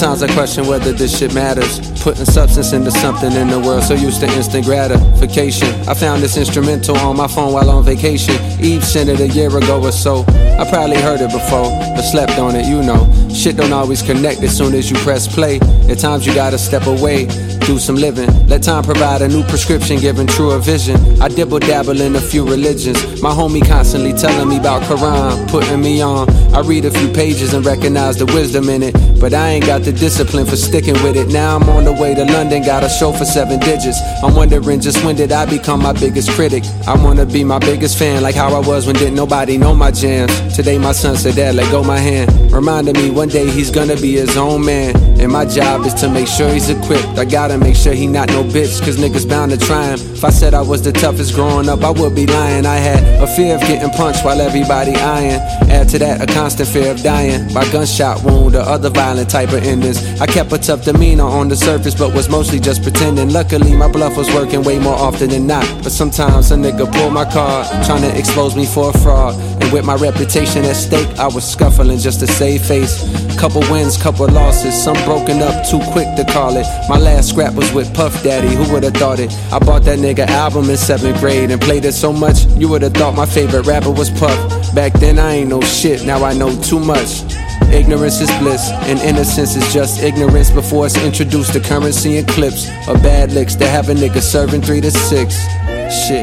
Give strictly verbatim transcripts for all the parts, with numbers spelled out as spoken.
Sometimes I question whether this shit matters. Putting substance into something in the world, so used to instant gratification. I found this instrumental on my phone while on vacation. Eve sent it a year ago or so. I probably heard it before, but slept on it, you know. Shit don't always connect as soon as you press play. At times you gotta step away, do some living. Let time provide a new prescription, giving truer vision. I dibble dabble in a few religions. My homie constantly telling me about Quran, putting me on. I read a few pages and recognize the wisdom in it, but I ain't got the discipline for sticking with it. Now I'm on the way to London, got a show for seven digits. I'm wondering just when did I become my biggest critic. I wanna be my biggest fan, like how I was when didn't nobody know my jams. Today my son said, Dad, let go my hand, reminding me one day he's gonna be his own man. And my job is to make sure he's equipped. I gotta make sure he not no bitch, cause niggas bound to try him. If I said I was the toughest growing up, I would be lying. I had a fear of getting punched while everybody eyeing. Add to that a constant fear of dying by gunshot wound or other violent type of endings. I kept a tough demeanor on the surface, but was mostly just pretending. Luckily my bluff was working way more often than not, but sometimes a nigga pulled my card, trying to expose me for a fraud. And with my reputation at stake, I was scuffling just to save face. Couple wins, couple losses, some broken up too quick to call it. My last scrap was with Puff Daddy, who would've thought it? I bought that nigga album in seventh grade and played it so much, you would've thought my favorite rapper was Puff. Back then I ain't know shit, now I know too much. Ignorance is bliss, and innocence is just ignorance before it's introduced to currency and clips of bad licks that have a nigga serving three to six. Shit.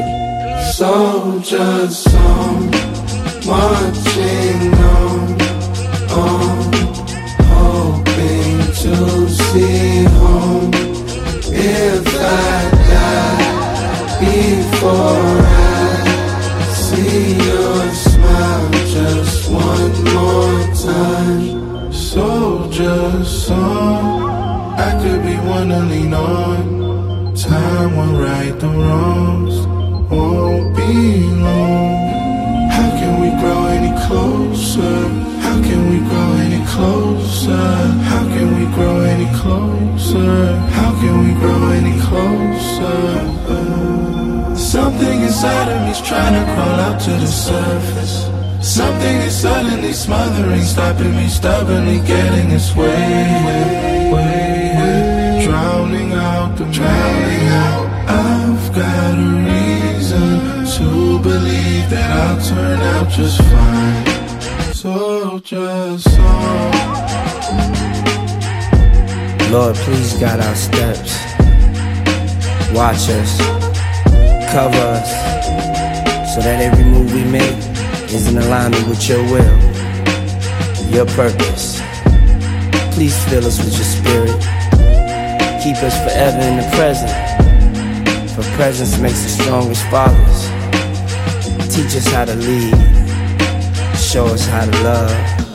Soldier song, marching on, on, hoping to see home. If I die before I see your smile just one more time. Soldier song, I could be one to lean on. Time will right the wrongs, won't be long. How can we grow any closer? How can we grow any closer? How can we grow any closer? How can we grow any closer? Uh, something inside of me's trying to crawl out to the surface. Something is suddenly smothering, stopping me, stubbornly getting its way, way, way, drowning out the drowning out. I've got a reason to believe that I'll turn out just fine. Soldier song. Lord, please guide our steps. Watch us, cover us, so that every move we make is in alignment with your will, your purpose. Please fill us with your spirit. Keep us forever in the present, for presence makes the strongest fathers. Teach us how to lead, show us how to love.